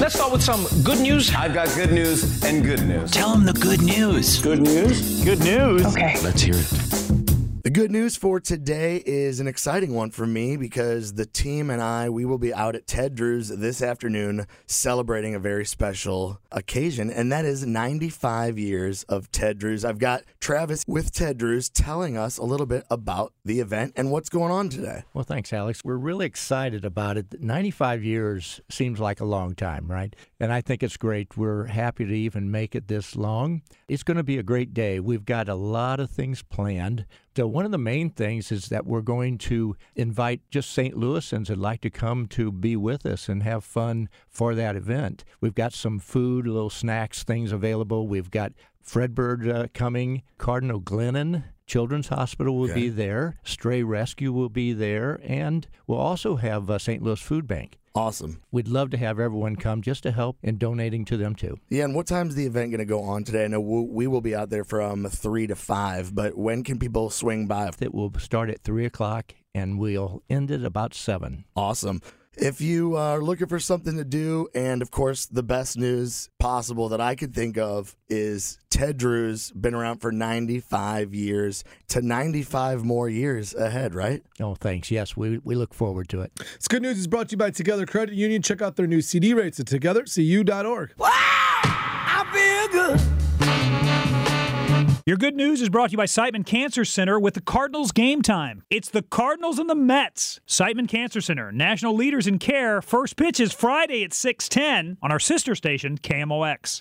Let's start with some good news. I've got good news and good news. Tell them the good news. Good news? Good news. Okay. Let's hear it. The good news for today is an exciting one for me because the team and we will be out at Ted Drewes this afternoon celebrating a very special occasion, and that is 95 years of Ted Drewes. I've got Travis with Ted Drewes telling us a little bit about the event and what's going on today. Well, thanks, Alex. We're really excited about it. 95 years seems like a long time, right? And I think it's great. We're happy to even make it this long. It's going to be a great day. We've got a lot of things planned. So one of the main things is that we're going to invite just St. Louisans that'd like to come to be with us and have fun for that event. We've got some food, little snacks, things available. We've got Fredbird coming, Cardinal Glennon Children's Hospital will be there, Stray Rescue will be there, and we'll also have St. Louis Food Bank. Awesome. We'd love to have everyone come just to help in donating to them, too. Yeah, and what time's the event going to go on today? I know we will be out there from 3 to 5, but when can people swing by? It will start at 3 o'clock, and we'll end at about 7. Awesome. If you are looking for something to do, and of course the best news possible that I could think of is Ted Drewes, been around for 95 years to 95 more years ahead, right? Oh, thanks. Yes, we look forward to it. This good news is brought to you by Together Credit Union. Check out their new CD rates at togethercu.org. Wow! I feel good. Your good news is brought to you by Siteman Cancer Center with the Cardinals Game Time. It's the Cardinals and the Mets. Siteman Cancer Center, national leaders in care. First pitch is Friday at 6:10 on our sister station, KMOX.